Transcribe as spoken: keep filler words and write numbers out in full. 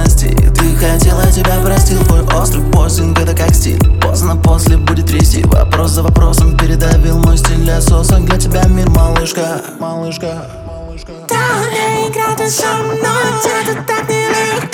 странностей. Ты хотела, тебя простил. Твой остров постинг, это как стиль. Поздно после будет трясти. Вопрос за вопросом передавил мой стиль. Я создан для тебя мир, малышка. Малышка. Да, не играй ты со мной, это так нелегко.